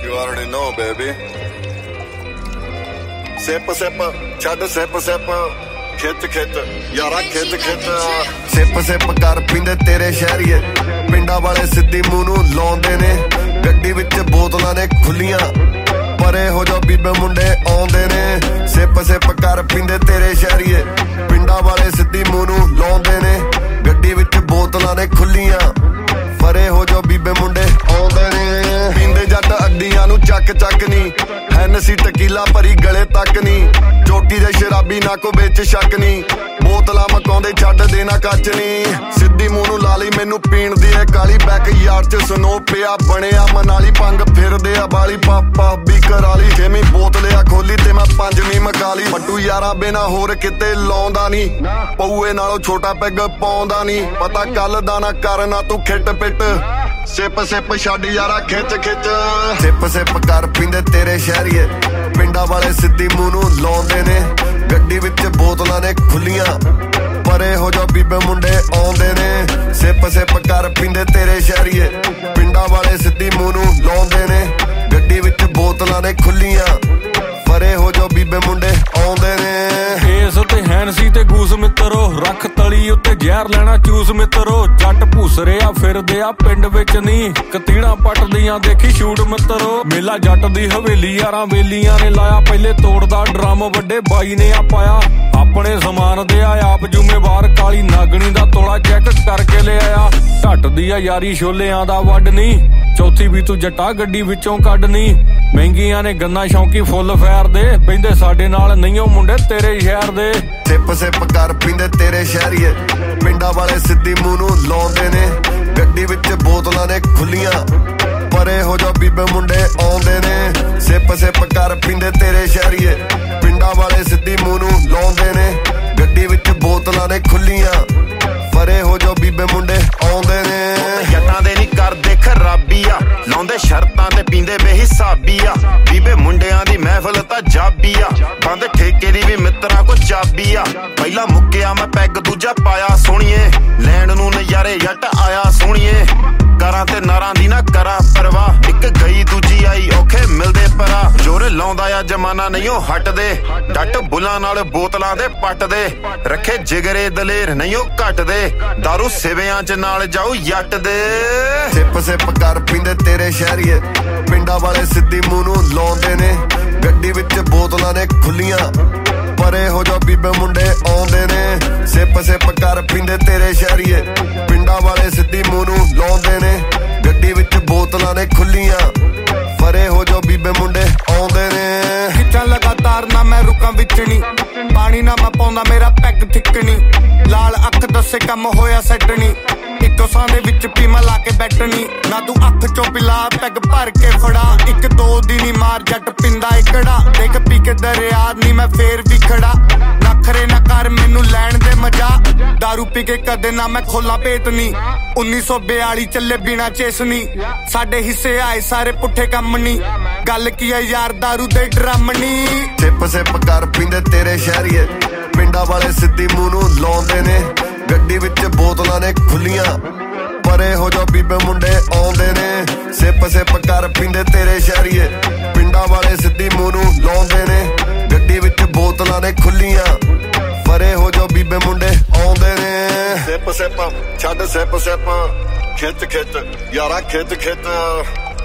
You already know, baby. Sip, sip, ਛੱਡ sip, sip, ਖਿੱਚ ਖਿੱਚ ਯਾਰਾ ਖਿੱਚ ਖਿੱਚ ਸਿਪ ਸਿਪ ਕਰ ਪੀਂਦੇ ਤੇਰੇ ਸ਼ਹਿਰੀਏ ਪਿੰਡਾਂ ਵਾਲੇ ਸਿੱਧੀ ਮੂੰਹ ਨੂੰ ਲਾਉਂਦੇ ਨੇ ਗੱਡੀ ਵਿੱਚ ਬੋਤਲਾਂ ਨੇ ਖੁੱਲੀਆਂ ਪਰੇ ਹੋ ਜਾ ਬੀਬੇ ਮੁੰਡੇ ਆਉਂਦੇ ਨੇ ਸਿਪ ਸਿਪ ਕਰ ਪੀਂਦੇ ਤੇਰੇ ਸ਼ਹਿਰੀਏ ਪਿੰਡਾਂ ਵਾਲੇ ਸਿੱਧੀ ਮੂੰਹ ਨੂੰ ਲਾਉਂਦੇ ਨੇ ਗੱਡੀ ਵਿੱਚ ਬੋਤਲਾਂ ਨੇ ਖੁੱਲੀਆਂ ਪਰੇ ਹੋ ਜਾ ਬੀਬੇ ਮੁੰਡੇ ਆਉਂਦੇ ਨੇ ਪੀਂਦੇ ਜੱਟ ਅੱਡੀਆਂ ਨੂੰ ਚੱਕ ਚੱਕ ਨੀ ਹੈਨਸੀ ਟਕੀਲਾ ਭਰੀ ਗਲੇ ਤੱਕ ਨੀ ਚੋਟੀ ਦੇ ਸ਼ਰਾਬੀ ਨਾ ਕੋ ਵਿੱਚ ਸ਼ੱਕ ਨੀ ਬੋਤਲਾਂ ਮਕਾਉਂਦੇ ਛੱਡ ਦੇਣਾ ਕੱਚ ਨੀ ਸਿੱਧੀ ਮੂੰਹ ਨੂੰ ਲਾ ਲਈ ਮੈਨੂੰ ਪੀਣ ਦੀ ਏ ਕਾਲੀ ਬੈਕ ਯਾਰ ਚ ਸਨੋ ਪਿਆ ਬਣਿਆ ਮਨਾਲੀ ਪੰਗ ਫਿਰਦੇ ਆ ਬਾਲੀ ਪਾਪਾ ਵੀ ਕਰਾਲੀ ਛੇਵੀਂ ਬੋਤਲ ਆ ਖੋਲੀ ਤੇ ਮੈਂ ਪੰਜਵੀਂ ਮਕਾਲੀ ਮੱਟੂ ਯਾਰਾ ਬਿਨਾ ਹੋਰ ਕਿਤੇ ਲਾਉਂਦਾ ਨੀ ਪਊਏ ਨਾਲੋਂ ਛੋਟਾ ਪੈਗ ਪਾਉਂਦਾ ਨੀ ਪਤਾ ਕੱਲ ਦਾ ਨਾ ਕਰਨਾ ਤੂੰ ਖਿੱਟ ਪਿੱਟ ਸਿਪ ਸਿਪ ਛੱਡ ਯਾਰਾ ਖਿੱਚ ਖਿੱਚ ਸਿਪ ਸਿਪ ਕਰ ਪੀਂਦੇ ਤੇਰੇ ਸ਼ਹਿਰੀਏ ਪਿੰਡਾਂ ਵਾਲੇ ਸਿੱਧੀ ਮੂੰਹ ਨੂੰ ਲਾਉਂਦੇ ਨੇ ਗੱਡੀ ਵਿੱਚ ਬੋਤਲਾਂ ਨੇ ਖੁੱਲੀਆਂ ਪਰੇ ਹੋ ਜਾ ਬੀਬੇ ਮੁੰਡੇ ਆਉਂਦੇ ਨੇ ਸਿਪ ਸਿਪ ਕਰ ਪੀਂਦੇ ਤੇਰੇ ਸ਼ਹਿਰੀਏ ਪਿੰਡਾਂ ਵਾਲੇ ਸਿੱਧੀ ਮੂੰਹ ਨੂੰ ਲਾਉਂਦੇ ਨੇ ਗੱਡੀ ਵਿੱਚ ਬੋਤਲਾਂ ਨੇ ਖੁੱਲੀਆਂ ਪਰੇ ਹੋ ਜਾ ਬੀਬੇ ਮੁੰਡੇ ਆਉਂਦੇ ਨੇ ਇਸ ਤੇ ਹੈਨਸੀ ਤੇ ਗੂਸ ਮਿੱਤਰੋ ਰੱਖ ਤਲੀ ਉੱਤੇ ਜ਼ਹਿਰ ਲੈਣਾ ਚੂਸ ਮਿੱਤਰੋ ਜੱਟ ਭੂਸਰੇ ਆ ਫਿਰਦੇ ਆ ਪਿੰਡ ਵਿੱਚ ਨੀ ਕਤੀਣਾ ਪੱਟਦੀਆਂ ਦੇਖੀ ਸ਼ੂਟ ਮਿੱਤਰੋ ਮੇਲਾ ਜੱਟ ਦੀ ਹਵੇਲੀ ਯਾਰਾਂ ਵੇਲੀਆਂ ਨੇ ਲਾਇਆ ਪਹਿਲੇ ਤੋੜਦਾ ਡਰਮ ਵੱਡੇ ਬਾਈ ਨੇ ਆ ਪਾਇਆ ਆਪਣੇ ਸਮਾਨ ਦੇ ਆ ਆਪ ਜ਼ਿੰਮੇਵਾਰ ਕਾਲੀ ਨਾਗਣੀ ਦਾ ਤੋਲਾ ਚੈੱਕ ਕਰਕੇ ਲਿਆਇਆ ਢੱਟ ਦੀ ਆ ਯਾਰੀ ਛੋਲਿਆਂ ਦਾ ਵੱਡ ਨੀ ਚੌਥੀ ਵੀ ਤੂੰ ਜੱਟਾ ਗੱਡੀ ਵਿੱਚੋਂ ਕੱਢਨੀ ਮਹਿੰਗੀਆਂ ਨੇ ਗੰਨਾ ਸ਼ੌਂਕੀ ਫੁੱਲ ਫੈਰ ਦੇ ਪੈਂਦੇ ਸਾਡੇ ਨਾਲ ਨਹੀਂ ਉਹ ਮੁੰਡੇ ਤੇਰੇ ਸ਼ਹਿਰ ਦੇ ਸਿਪ ਸਿਪ ਕਰ ਪੀਂਦੇ ਤੇਰੇ ਸ਼ਹਿਰੀਏ ਪਿੰਡਾਂ ਵਾਲੇ ਸਿੱਧੀ ਮੂੰਹ ਨੂੰ ਲਾਉਂਦੇ ਨੇ ਗੱਡੀ ਵਿੱਚ ਬੋਤਲਾਂ ਨੇ ਖੁੱਲੀਆਂ ਪਰੇ ਹੋ ਜਾ ਬੀਬੇ ਮੁੰਡੇ ਆਉਂਦੇ ਨੇ ਸਿਪ ਸਿਪ ਕਰ ਪੀਂਦੇ ਤੇਰੇ ਸ਼ਹਿਰੀਏ ਪਿੰਡਾਂ ਵਾਲੇ ਸਿੱਧੀ ਮੂੰਹ ਨੂੰ ਲਾਉਂਦੇ ਨੇ ਗੱਡੀ ਵਿੱਚ ਬੋਤਲਾਂ ਨੇ ਖੁੱਲੀਆਂ ਪਰੇ ਹੋ ਜਾ ਬੀਬੇ ਮੁੰਡੇ ਆਉਂਦੇ ਨੇ ਜੱਟਾਂ ਦੇ ਨਹੀਂ ਕਰਦੇ ਖਰਾਬੀ ਆ ਲਾਉਂਦੇ ਸ਼ਰਤਾਂ ਤੇ ਪੀਂਦੇ ਬੇਹਿਸਾਬੀ ਆ ਬੀਬੇ ਮੁੰਡਿਆਂ ਦੀ ਮਹਿਫਲ ਤਾਂ ਜਾਬੀ ਆ ਬੰਦ ਠੇਕੇ ਦੀ ਵੀ ਮਿੱਤਰਾਂ ਕੋ ਚਾਬੀ ਆ ਪਹਿਲਾਂ ਮੁੱਕਿਆ ਮੈਂ ਪੈਗ ਦੂਜਾ ਪਾਇਆ ਸੋਹਣੀਏ ਲੈਣ ਨੂੰ ਨਜ਼ਾਰੇ ਜੱਟ ਆਇਆ ਸੋਹਣੀਏ ਕਰਾਂ ਤੇ ਨਾਰਾਂ ਦੀ ਨਾ ਕਰਾਂ ਪਰਵਾਹ ਇੱਕ ਗਈ ਦੂਜੀ ਆਈ ਔਖੇ ਮਿਲਦੇ ਪਰਾ ਜੋਰ ਲਾਉਂਦਾ ਆ ਜਮਾਨਾ ਨਹੀਂ ਉਹ ਹਟਦੇ ਡੱਟ ਬੁੱਲਾਂ ਨਾਲ ਬੋਤਲਾਂ ਦੇ ਪੱਟਦੇ ਰੱਖੇ ਜਿਗਰੇ ਦਲੇਰ ਨਹੀਂ ਉਹ ਘਟਦੇ ਦਾਰੂ ਸਿਵਿਆਂ ਚ ਨਾਲ ਜਾਊ ਜੱਟ ਦੇ ਸਿਪ ਸਿਪ ਕਰ ਪੀਂਦੇ ਤੇਰੇ ਸ਼ਹਿਰੀਏ ਪਿੰਡਾਂ ਵਾਲੇ ਸਿੱਧੀ ਮੂੰਹ ਨੂੰ ਲਾਉਂਦੇ ਨੇ ਗੱਡੀ ਵਿੱਚ ਬੋਤਲਾਂ ਨੇ ਖੁੱਲੀਆਂ ਪਰੇ ਹੋ ਜਾ ਬੀਬੇ ਮੁੰਡੇ ਆਉਂਦੇ ਨੇ ਸਿਪ ਸਿਪ ਕਰ ਪੀਂਦੇ ਤੇਰੇ ਸ਼ਹਿਰੀਏ ਪਿੰਡਾਂ ਵਾਲੇ ਸਿੱਧੀ ਮੂੰਹ ਨੂੰ ਲਾਉਂਦੇ ਨੇ ਗੱਡੀ ਵਿੱਚ ਬੋਤਲਾਂ ਨੇ ਖੁੱਲੀਆਂ ਪਰੇ ਹੋ ਜਾ ਬੀਬੇ ਮੁੰਡੇ ਆਉਂਦੇ ਨੇ ਖਿੱਚਾਂ ਲਗਾਤਾਰ ਨਾ ਮੈਂ ਰੁਕਾਂ ਵਿੱਚ ਨੀ ਪਾਣੀ ਨਾ ਮੈਂ ਪਾਉਂਦਾ ਮੇਰਾ ਪੈਗ ਠਿੱਕਣੀ ਲਾਲ ਅੱਖ ਦੱਸੇ ਕੰਮ ਹੋਇਆ ਸੈੱਟਣੀ ਇੱਕੋ ਸਾਂ ਦੇ ਵਿੱਚ ਪੀਮਾ ਲਾ ਕੇ ਬੈਠਣੀ ਨਾ ਤੂੰ ਅੱਖ ਚੋਂ ਪਿਲਾ ਪੈਗ ਭਰ ਕੇ ਫੜਾ ਇੱਕ ਦੋ ਦੀ ਨੀ ਮਾਰ ਜੱਟ ਪਿੰਦਾ ਇਕੜਾ ਦੇਖ ਪੀ ਕੇ ਦਰਿਆ ਨੀ ਮੈਂ ਫੇਰ ਵੀ ਖੜਾ ਨਖਰੇ ਨਾ ਕਰ ਮੈਨੂੰ ਲੈਣ ਦੇ ਮਜ਼ਾ ਦਾਰੂ ਪੀ ਕੇ ਕਦੇ ਨਾ ਮੈਂ ਖੋਲਾ ਭੇਤ ਨੀ 1942 ਚੱਲੇ ਬਿਨਾ ਚੇਸਨੀ ਸਾਡੇ ਹਿੱਸੇ ਆਏ ਸਾਰੇ ਪੁੱਠੇ ਕੰਮ ਨੀ ਗੱਲ ਕੀ ਆ ਯਾਰ ਦਾਰੂ ਦੇ ਡਰਮ ਨੀ ਸਿਪ ਸਿਪ ਕਰ ਪੀਂਦੇ ਤੇਰੇ ਸ਼ਹਿਰੀਏ ਪਿੰਡਾਂ ਵਾਲੇ ਸਿੱਧੀ ਮੂੰਹ ਨੂੰ ਲਾਉਂਦੇ ਨੇ ਗੱਡੀ ਵਿੱਚ ਬੋਤਲਾਂ ਨੇ ਖੁੱਲੀਆਂ ਪਰੇ ਹੋ ਜਾ ਬੀਬੇ ਮੁੰਡੇ ਆਉਂਦੇ ਨੇ ਸਿਪ ਸਿਪ ਕਰ ਪੀਂਦੇ ਤੇਰੇ ਸ਼ਹਿਰੀਏ ਪਿੰਡਾਂ ਵਾਲੇ ਸਿੱਧੀ ਮੂੰਹ ਨੂੰ ਲਾਉਂਦੇ ਨੇ ਗੱਡੀ ਵਿੱਚ ਬੋਤਲਾਂ ਨੇ ਖੁੱਲੀਆਂ ਪਰੇ ਹੋ ਜਾ ਬੀਬੇ ਮੁੰਡੇ ਆਉਂਦੇ ਨੇ ਸਿਪ ਸਿਪ ਛੱਡ ਸਿਪ ਸਿਪ ਖਿੱਚ ਖਿੱਚ ਯਾਰਾ ਖਿੱਚ ਖਿੱਚ